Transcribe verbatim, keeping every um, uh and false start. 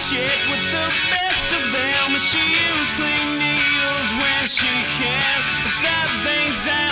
shit with the best of them. She used clean needles when she can. But that thing's down.